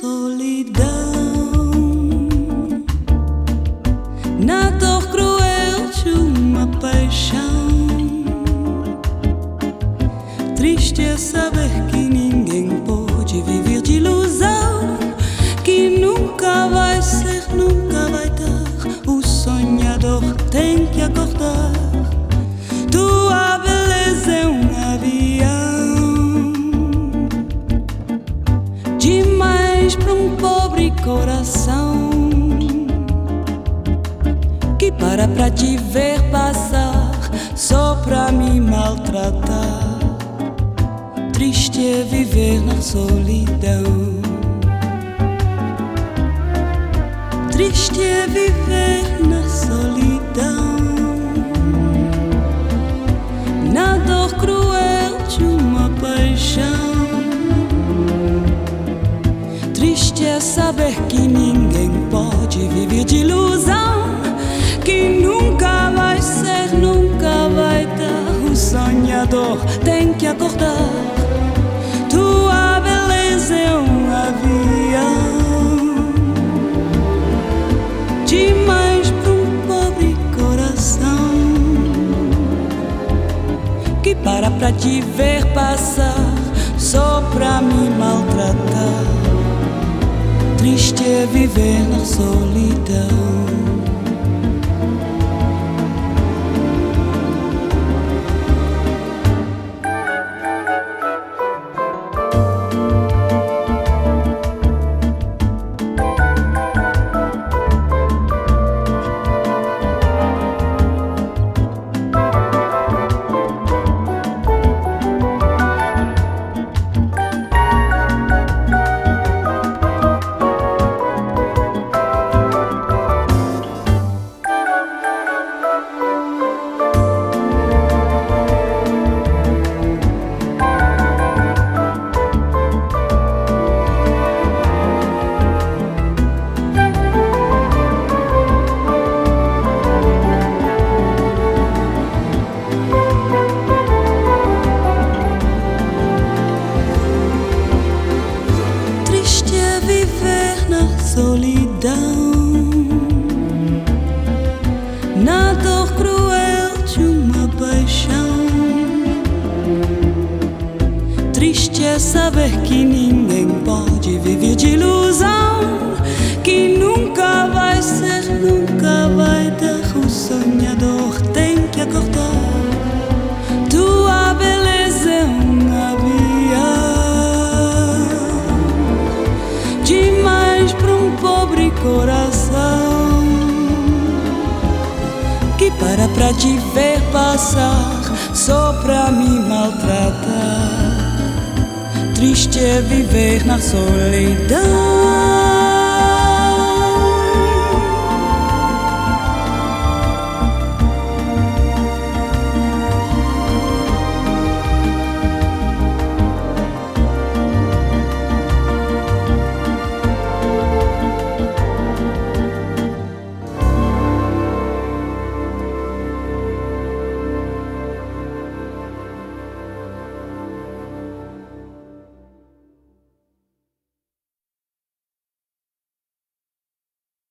solidão, na dor cruel de uma paixão. Triste é saber que ninguém pode viver de ilusão, que nunca vai ser, nunca vai dar. O sonhador tem que acordar. Tua beleza é um avião, demais para um pobre coração, que para pra te ver passar só pra me maltratar. Triste é viver na solidão, triste é viver na solidão, na dor cruel de uma paixão. Triste é saber que ninguém pode viver de ilusão, que nunca vai ser, nunca vai dar. O sonhador tem que acordar. Tua beleza é um avião, demais para um pobre coração, que para pra te ver passar só pra me maltratar. Triste é viver na solidão. Solidão, na dor cruel de uma paixão. Triste é saber que ninguém pode viver de ilusão, que nunca vai ser, nunca vai dar. O sonhador tem que acordar. Tua beleza é um avião, demais para um pobre coração, que para pra te ver passar só pra me maltratar. Triste é viver na solidão.